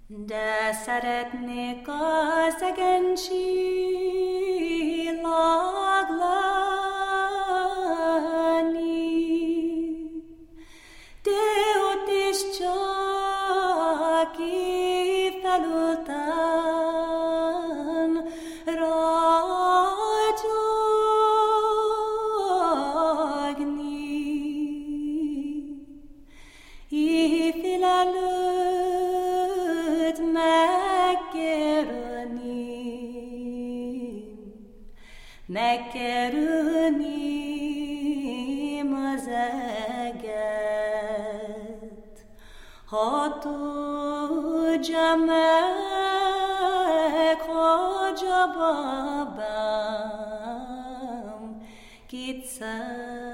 De szeretnék az egen csillag lenni, de ott is csak kifelülten ragyogni. Éjfél előtt megkerülném az eget, ha tudja meg, hogy a babám kit szeret.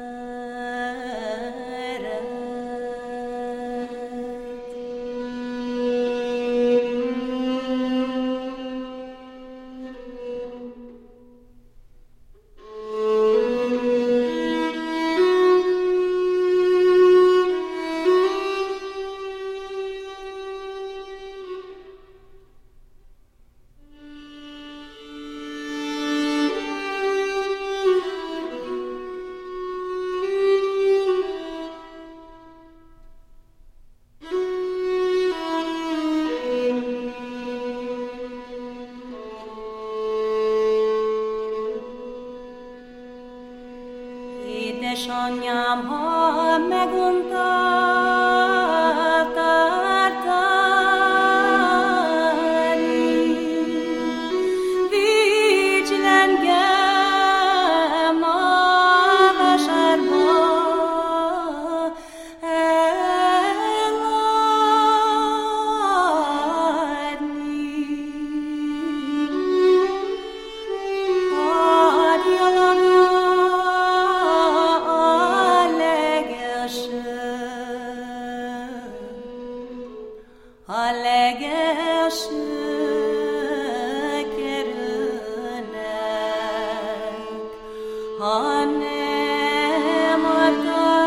Édesanyám, ha meguntál tartani, vigy engem a vásárba eladni. A legelső kerülnek, ha nem adta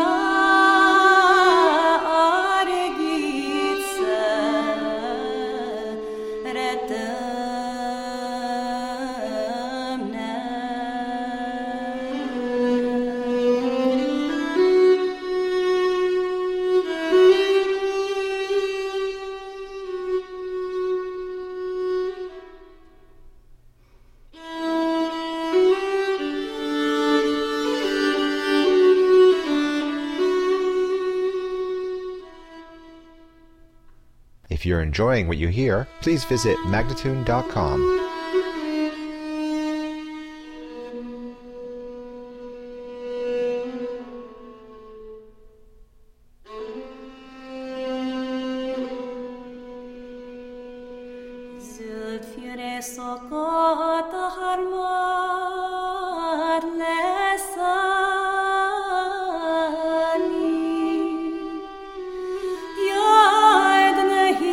a régit If you're enjoying what you hear, please visit Magnatune.com. Zöld fűre szakadt a harmad leszállni. Jaj, de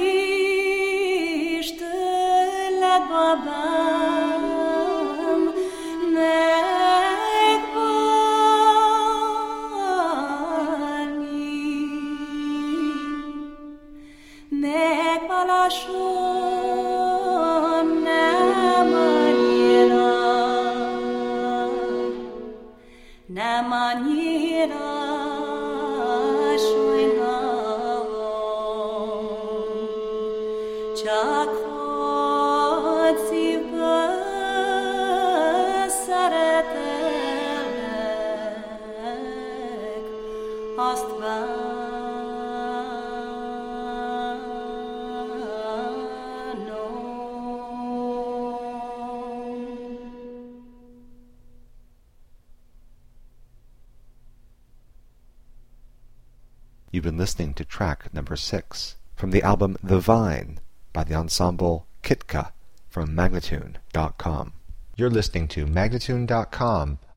nehéz tőled, babám, megválni. Megválásom nem annyira sajnálom, csak hogy szívből szeretelek, azt You've been listening to track number 6 from the album The Vine by the ensemble Kitka from Magnatune.com. You're listening to Magnatune.com,